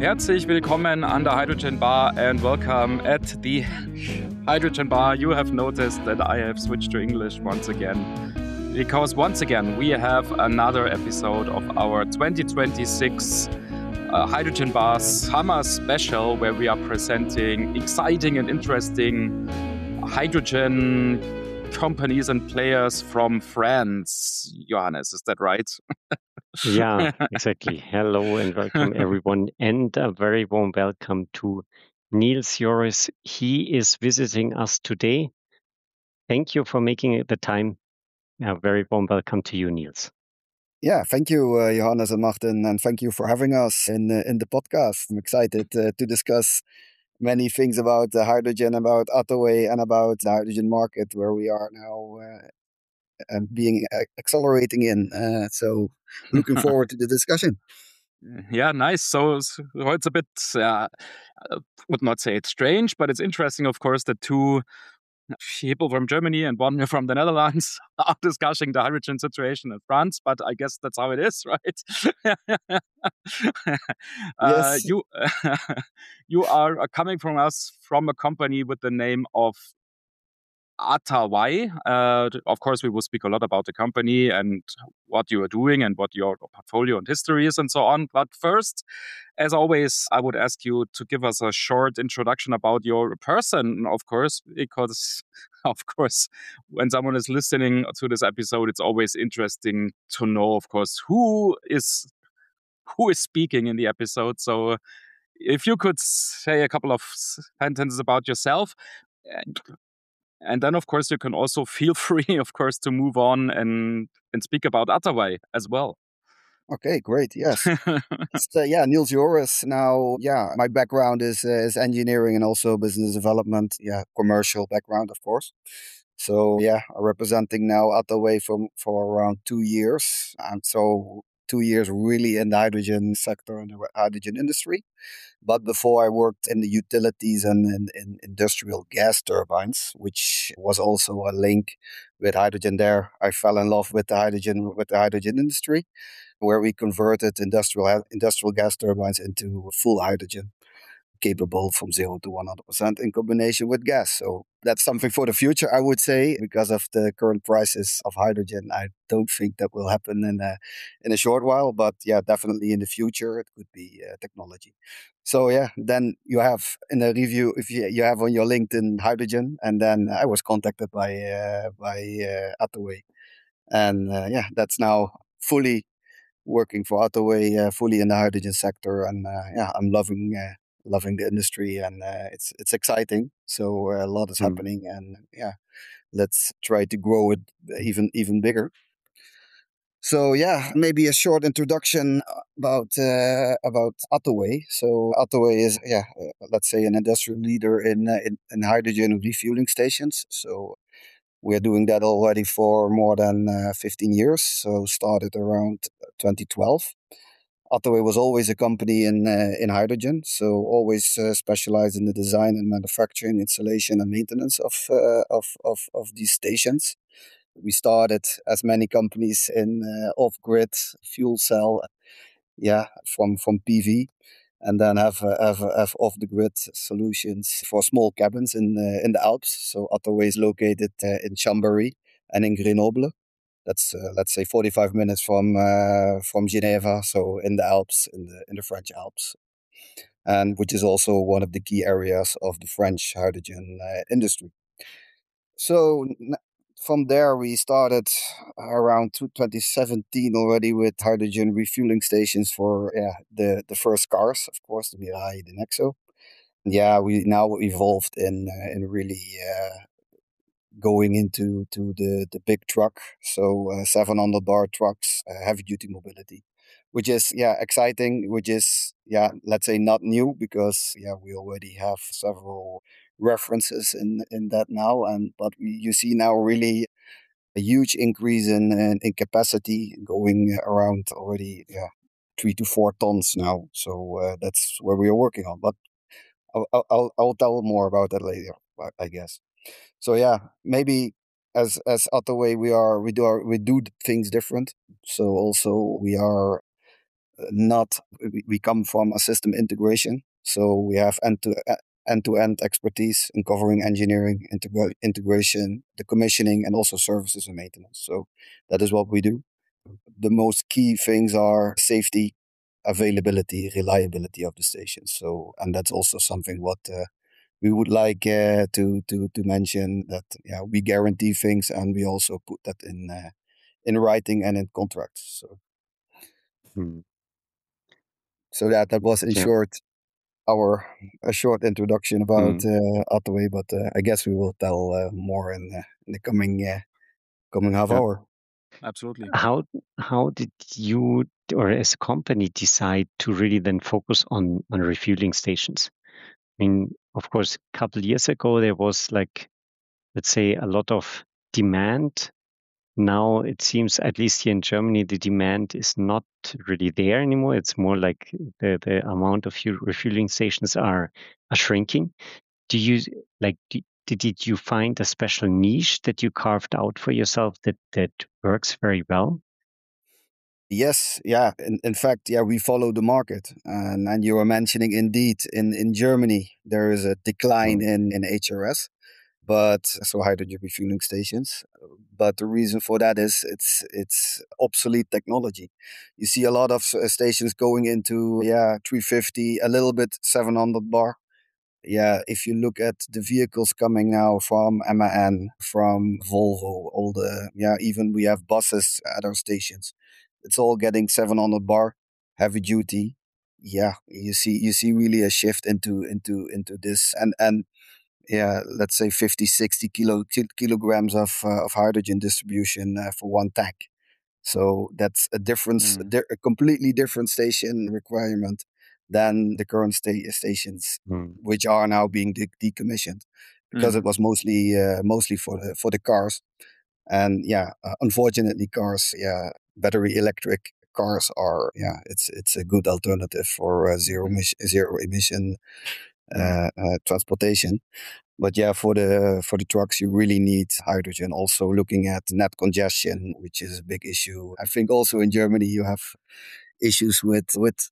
Herzlich willkommen an der Hydrogen Bar and welcome at the Hydrogen Bar. You have noticed that I have switched to English once again because once again we have another episode of our 2026 Hydrogen Bar Summer Special where we are presenting exciting and interesting hydrogen companies and players from France. Johannes, is that right? Yeah, exactly. Hello and welcome everyone, and a very warm welcome to Niels Joris. He is visiting us today. Thank you for making the time. A very warm welcome to you, Niels. Yeah, thank you, Johannes and Martin, and thank you for having us in the podcast. I'm excited to discuss many things about hydrogen, about Attaway, and about the hydrogen market where we are now and being accelerating in. So, looking forward to the discussion. Yeah, nice. So it's a bit, I would not say it's strange, but it's interesting, of course, that two people from Germany and one from the Netherlands are discussing the hydrogen situation in France, but I guess that's how it is, right? Yes. You are coming from a company with the name of Attaway. Of course, we will speak a lot about the company and what you are doing and what your portfolio and history is and so on. But first, as always, I would ask you to give us a short introduction about your person, of course, because, of course, when someone is listening to this episode, it's always interesting to know, of course, who is speaking in the episode. So if you could say a couple of sentences about yourself. And then, of course, you can also feel free, of course, to move on and speak about Attaway as well. Okay, great. Yes. Niels Joris. Now, my background is engineering and also business development. Yeah, commercial background, of course. So, representing now Attaway for around 2 years. And so 2 years really in the hydrogen sector and the hydrogen industry. But before I worked in the utilities and in industrial gas turbines, which was also a link with hydrogen there. I fell in love with the hydrogen industry, where we converted industrial gas turbines into full hydrogen, capable from 0 to 100% in combination with gas. So that's something for the future, I would say, because of the current prices of hydrogen. I don't think that will happen in a short while, but definitely in the future it could be technology. So then you have in a review, if you have on your LinkedIn hydrogen, and then I was contacted by Attaway, and that's now fully working for Attaway, fully in the hydrogen sector, and I'm loving the industry, and it's exciting. So a lot is happening, and let's try to grow it even bigger. So maybe a short introduction about Attaway. So Attaway is let's say an industrial leader in hydrogen refueling stations. So we're doing that already for more than 15 years. So started around 2012. Attaway was always a company in hydrogen, so always specialized in the design and manufacturing, installation, and maintenance of these stations. We started, as many companies, in off-grid fuel cell, from PV, and then have off-the-grid solutions for small cabins in the Alps. So Attaway is located in Chambéry and in Grenoble. That's let's say 45 minutes from Geneva, so in the Alps, in the French Alps, and which is also one of the key areas of the French hydrogen industry. So from there, we started around 2017 already with hydrogen refueling stations for the first cars, of course, the Mirai, the Nexo. We now evolved in really going into the big truck, so 700 bar trucks, heavy duty mobility, which is exciting, which is let's say not new, because we already have several references in that now, but you see now really a huge increase in capacity, going around already 3 to 4 tons now. So that's where we are working on, but I'll tell more about that later, I guess. So maybe as Attaway we do things different. So also we are not. We come from a system integration, so we have end-to-end expertise in covering engineering, integration, the commissioning, and also services and maintenance. So that is what we do. The most key things are safety, availability, reliability of the station. So, and that's also something what we would like to mention, that we guarantee things, and we also put that in writing and in contracts. So, so that was in short a short introduction about Attaway, but I guess we will tell more in the coming half hour. Absolutely. How did you or as a company decide to really then focus on refueling stations? I mean, of course, a couple of years ago there was, like, let's say, a lot of demand. Now it seems, at least here in Germany, the demand is not really there anymore. It's more like the amount of refueling stations are shrinking. Do you did you find a special niche that you carved out for yourself that works very well? Yes, yeah. In fact, we follow the market, and you were mentioning indeed in Germany there is a decline in HRS. But so hydrogen refueling stations. But the reason for that is it's obsolete technology. You see a lot of stations going into 350, a little bit 700 bar. Yeah, if you look at the vehicles coming now from MAN, from Volvo, all the even we have buses at our stations. It's all getting 700 bar, heavy duty. Yeah, you see really a shift into this, and let's say 50, 60 kilograms of hydrogen distribution for one tank. So that's a difference, a completely different station requirement than the current stations, which are now being decommissioned, because it was mostly for the cars. And unfortunately, cars, battery electric cars are, it's a good alternative for zero emission transportation. But for the trucks, you really need hydrogen. Also looking at net congestion, which is a big issue. I think also in Germany you have issues with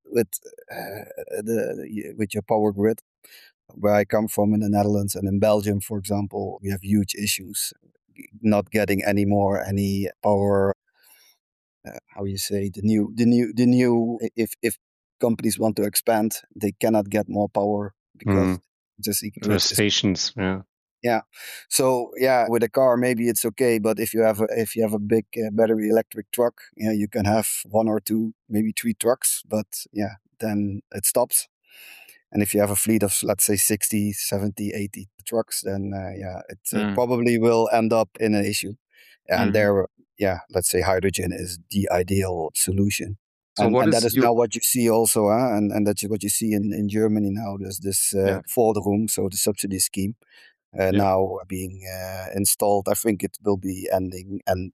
your power grid. Where I come from in the Netherlands and in Belgium, for example, we have huge issues not getting any power. How you say, the new if companies want to expand, they cannot get more power because just the stations. Yeah. So with a car maybe it's okay, but if you have a big battery electric truck, you can have one or two, maybe three trucks, but then it stops. And if you have a fleet of, let's say, 60, 70, 80 trucks, then it probably will end up in an issue. And there, let's say hydrogen is the ideal solution. So and that is now what you see also, and that's what you see in Germany now. There's this Förderung, so the subsidy scheme, now being installed. I think it will be ending, and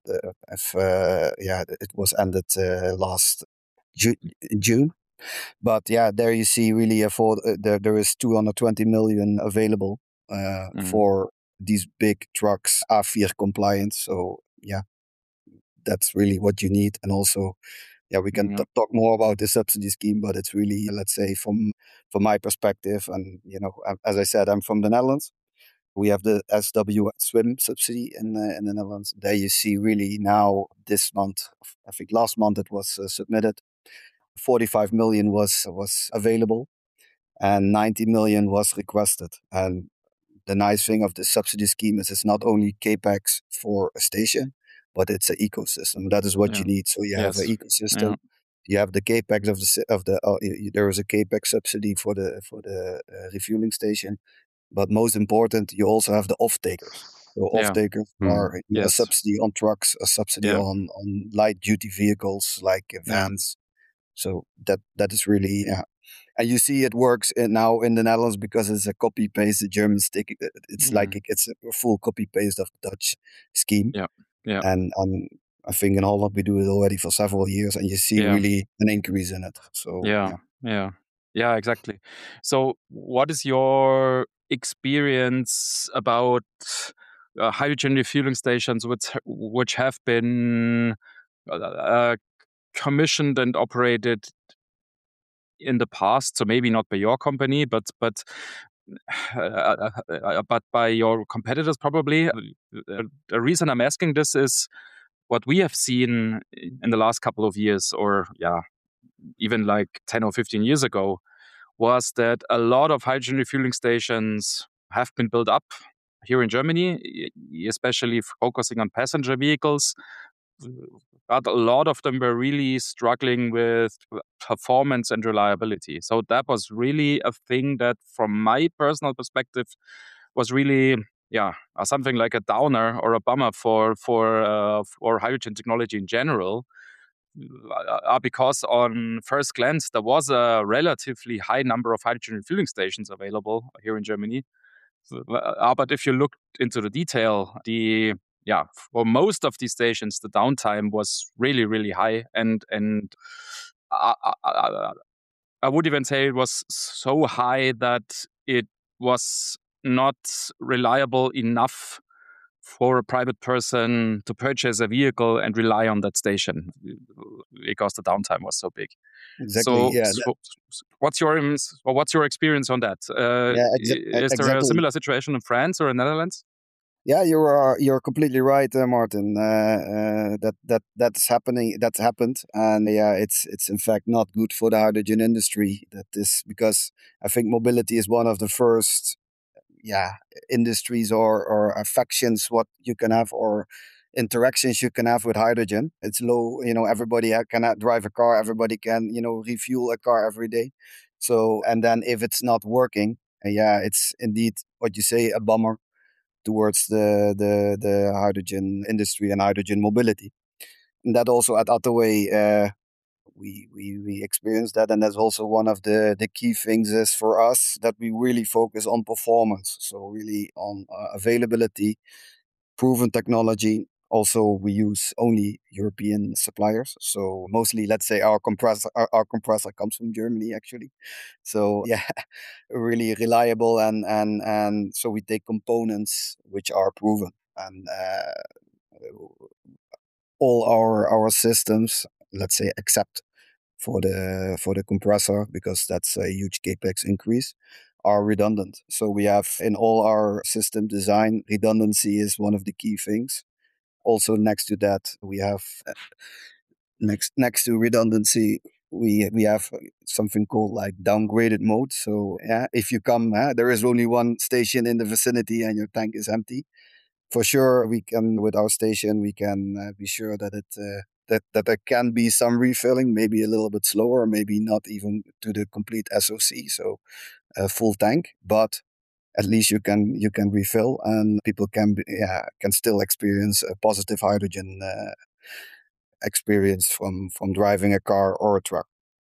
it was ended last June. But there you see really there is 220 million available for these big trucks, A4 compliant. So that's really what you need. And also, we can talk more about the subsidy scheme, but it's really, let's say, from my perspective, and as I said, I'm from the Netherlands. We have the SW Swim subsidy in the Netherlands. There you see really now this month, I think last month it was submitted. 45 million was available, and 90 million was requested. And the nice thing of the subsidy scheme is it's not only capex for a station, but it's an ecosystem. That is what you need. So you have an ecosystem. You have the capex there is a capex subsidy for the refueling station, but most important, you also have the off-takers. So off-takers are a subsidy on trucks, a subsidy on light duty vehicles like vans. So that is really, and you see it works now in the Netherlands because it's a copy paste. The Germans take it's like it's a full copy paste of the Dutch scheme. And I think in Holland we do it already for several years, and you see really an increase in it. So yeah, exactly. So what is your experience about hydrogen refueling stations which have been commissioned and operated in the past. So maybe not by your company, but by your competitors probably. The reason I'm asking this is what we have seen in the last couple of years, or even like 10 or 15 years ago, was that a lot of hydrogen refueling stations have been built up here in Germany, especially focusing on passenger vehicles. But a lot of them were really struggling with performance and reliability. So that was really a thing that, from my personal perspective, was really something like a downer or a bummer for hydrogen technology in general. Because on first glance, there was a relatively high number of hydrogen refueling stations available here in Germany. But if you look into the detail, for most of these stations, the downtime was really, really high, and I, I, I would even say it was so high that it was not reliable enough for a private person to purchase a vehicle and rely on that station because the downtime was so big. Exactly. What's your experience on that? Is there a similar situation in France or in Netherlands? Yeah, you're completely right, Martin. That's happening. That's happened, and it's in fact not good for the hydrogen industry. That is because I think mobility is one of the first industries or affections what you can have or interactions you can have with hydrogen. It's low, everybody cannot drive a car, everybody can refuel a car every day. So, and then if it's not working, it's indeed what you say, a bummer towards the hydrogen industry and hydrogen mobility. And that also at Attaway, we experience that, and that's also one of the key things is for us that we really focus on performance, so really on availability, proven technology. Also, we use only European suppliers, so mostly, let's say, our compressor comes from Germany actually. So really reliable, and so we take components which are proven, and all our systems, let's say, except for the compressor, because that's a huge capex increase, are redundant. So we have in all our system design, redundancy is one of the key things. Also, next to that, we have next to redundancy, we have something called like downgraded mode. So if you come, there is only one station in the vicinity and your tank is empty. For sure, we can, with our station, we can be sure that that there can be some refilling, maybe a little bit slower, maybe not even to the complete SOC, so a full tank, but at least you can refill, and people can still experience a positive hydrogen experience from driving a car or a truck.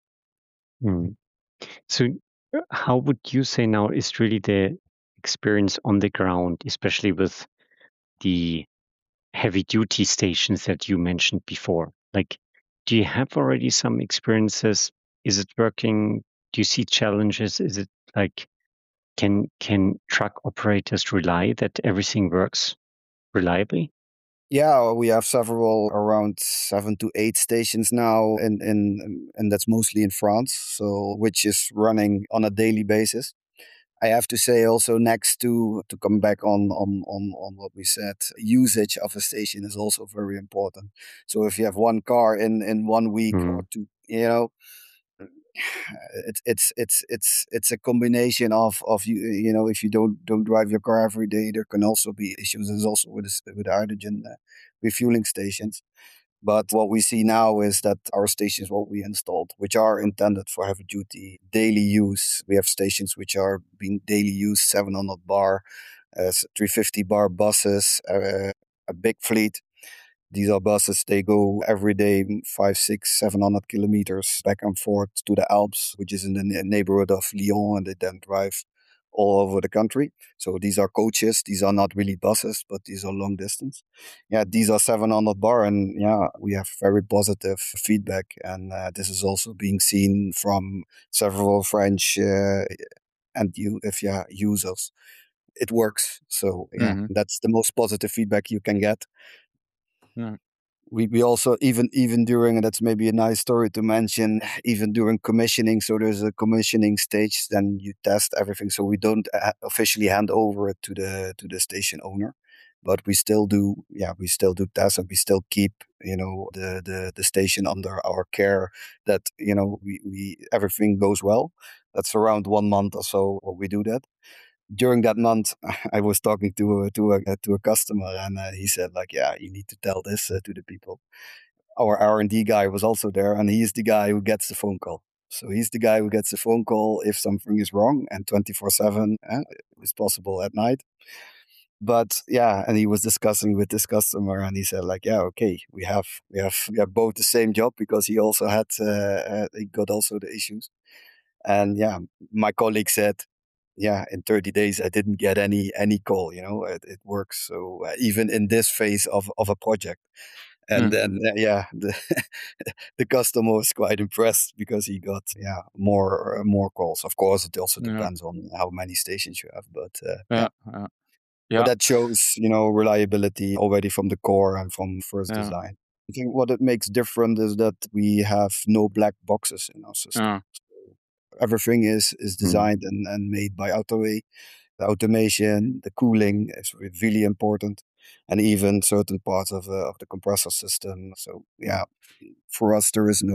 So how would you say now is really the experience on the ground, especially with the heavy duty stations that you mentioned before? Like, do you have already some experiences? Is it working? Do you see challenges? Is it like, can truck operators rely that everything works reliably? Yeah, we have several, around 7 to 8 stations now, and that's mostly in France. So, which is running on a daily basis. I have to say also, next to come back on what we said, usage of a station is also very important. So if you have one car in 1 week or two, it's a combination of if you don't drive your car every day, there can also be issues. There's also with hydrogen refueling stations. But what we see now is that our stations, what we installed, which are intended for heavy duty daily use, we have stations which are being daily use, 700 bar, 350 bar buses, a big fleet. These are buses, they go every day 5, 6, 700 kilometers back and forth to the Alps, which is in the neighborhood of Lyon, and they then drive all over the country. So these are coaches. These are not really buses, but these are long distance. Yeah, these are 700 bar, and we have very positive feedback. And this is also being seen from several French users. It works. So that's the most positive feedback you can get. Yeah. we also even during, and that's maybe a nice story to mention, even during commissioning. So there's a commissioning stage, then you test everything. So we don't officially hand over it to the station owner, but we still do tests, and we still keep the station under our care, that we everything goes well. That's around 1 month or so we do that. During that month, I was talking to a customer, and he said, like, yeah, you need to tell this to the people. Our R&D guy was also there, and he's the guy who gets the phone call. So he's the guy who gets the phone call if something is wrong, and 24/7, it's possible at night. But yeah, and he was discussing with this customer, and he said, like, yeah, okay, we have both the same job, because he also had he got also the issues. And yeah, my colleague said, yeah, in 30 days, I didn't get any call, it works. So even in this phase of a project. And then, yeah, the customer was quite impressed, because he got, more calls. Of course, it also depends on how many stations you have, but yeah. But that shows, reliability already from the core and from first design. I think what it makes different is that we have no black boxes in our system. So everything is designed and made by Autoway. The automation, the cooling is really important, and even certain parts of the compressor system. So yeah, for us there is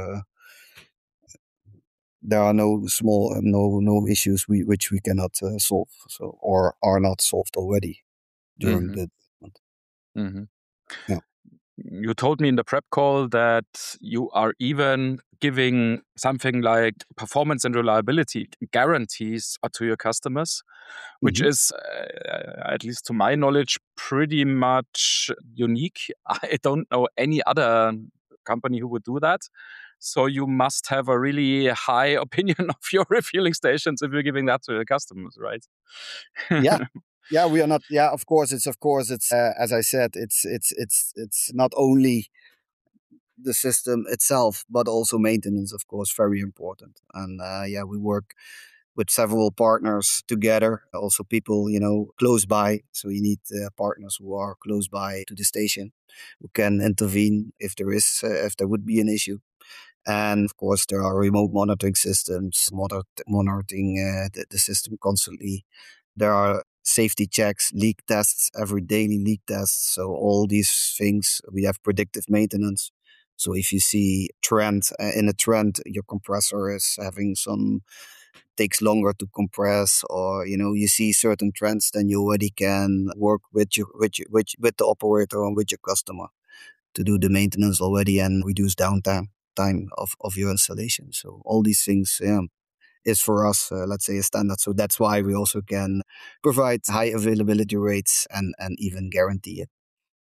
there are no issues which we cannot solve, so or are not solved already during the month. Mm-hmm. Yeah. You told me in the prep call that you are even giving something like performance and reliability guarantees to your customers, which is, at least to my knowledge, pretty much unique. I don't know any other company who would do that. So you must have a really high opinion of your refueling stations if you're giving that to your customers, right? Yeah, we are not. Yeah, of course, it's as I said, it's not only the system itself, but also maintenance, of course, very important. And yeah, we work with several partners together, also people close by. So you need partners who are close by to the station, who can intervene if there would be an issue. And of course, there are remote monitoring systems, monitoring the system constantly. There are safety checks, leak tests, every daily leak tests. So all these things, we have predictive maintenance. So if you see in a trend, your compressor is having takes longer to compress, or you see certain trends, then you already can work with the operator and with your customer to do the maintenance already and reduce downtime of your installation. So all these things, is for us, let's say, a standard. So that's why we also can provide high availability rates and even guarantee it.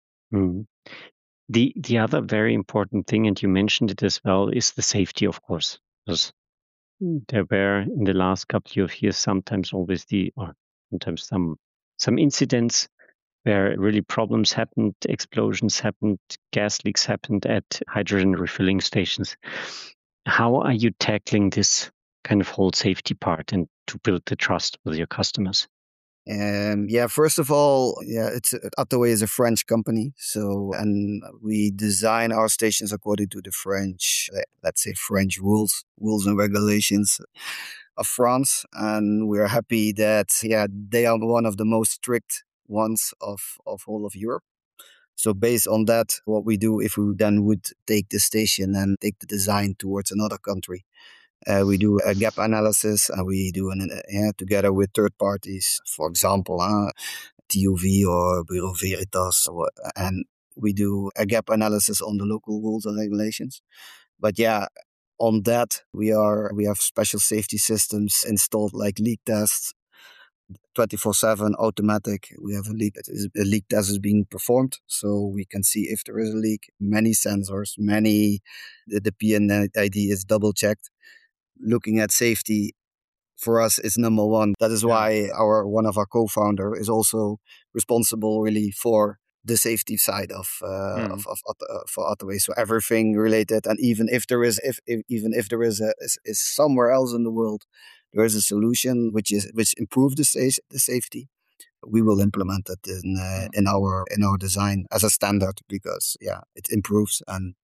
The other very important thing, and you mentioned it as well, is the safety, of course. Because there were in the last couple of years sometimes some incidents where really problems happened, explosions happened, gas leaks happened at hydrogen refilling stations. How are you tackling this kind of whole safety part and to build the trust with your customers? Yeah, first of all, Autoway is a French company, and we design our stations according to the French, let's say, French rules and regulations of France, and we are happy that they are one of the most strict ones of all of Europe. So based on that, what we do, if we then would take the station and take the design towards another country, we do a gap analysis, and we do together with third parties, for example, TUV or Bureau Veritas, and we do a gap analysis on the local rules and regulations. But yeah, on that we have special safety systems installed, like leak tests, 24/7 automatic. We have a leak test is being performed, so we can see if there is a leak. Many sensors, the PNID is double checked. Looking at safety for us is number one. That is why one of our co-founder is also responsible really for the safety side for Autoway. So everything related, and even if there is somewhere else in the world, there is a solution which improves the safety. we will implement it in our design as a standard, because it improves. And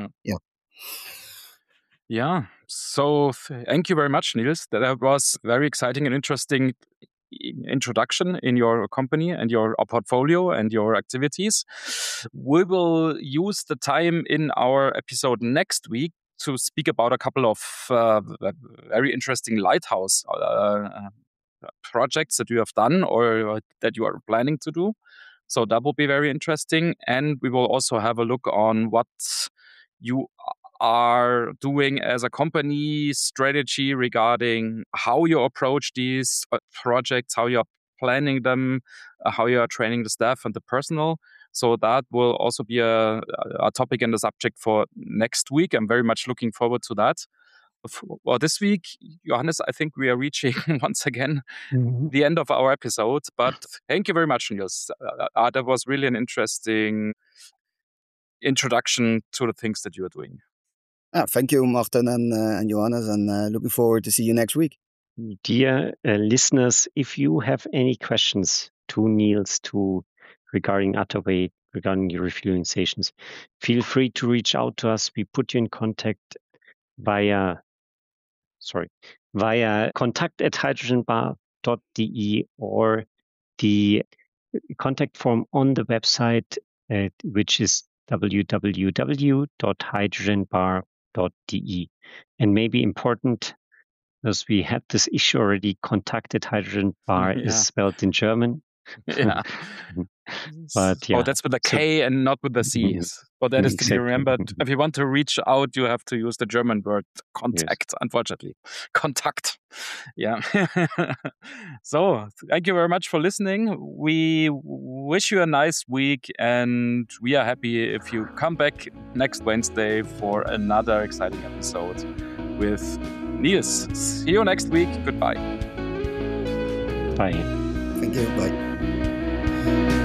so thank you very much, Niels. That was very exciting and interesting introduction in your company and your portfolio and your activities. We will use the time in our episode next week to speak about a couple of very interesting lighthouse projects that you have done or that you are planning to do. So that will be very interesting. And we will also have a look on what you are doing as a company strategy regarding how you approach these projects, how you're planning them, how you are training the staff and the personnel. So that will also be a topic and a subject for next week. I'm very much looking forward to that. Well, this week, Johannes, I think we are reaching once again the end of our episode. But thank you very much, Niels. That was really an interesting introduction to the things that you are doing. Thank you, Martin and Johannes, and looking forward to see you next week. Dear listeners, if you have any questions to Niels regarding Ataway, regarding your refueling stations, feel free to reach out to us. We put you in contact via contact@hydrogenbar.de or the contact form on the website, which is www.hydrogenbar.de. And maybe important, as we had this issue already, contact@hydrogenbar is spelled in German. But that's with a K and not with the C. But that is to be remembered. If you want to reach out, you have to use the German word contact, unfortunately. Contact. So thank you very much for listening. We wish you a nice week, and we are happy if you come back next Wednesday for another exciting episode with Niels. See you next week. Goodbye. Bye. Thank you. Bye.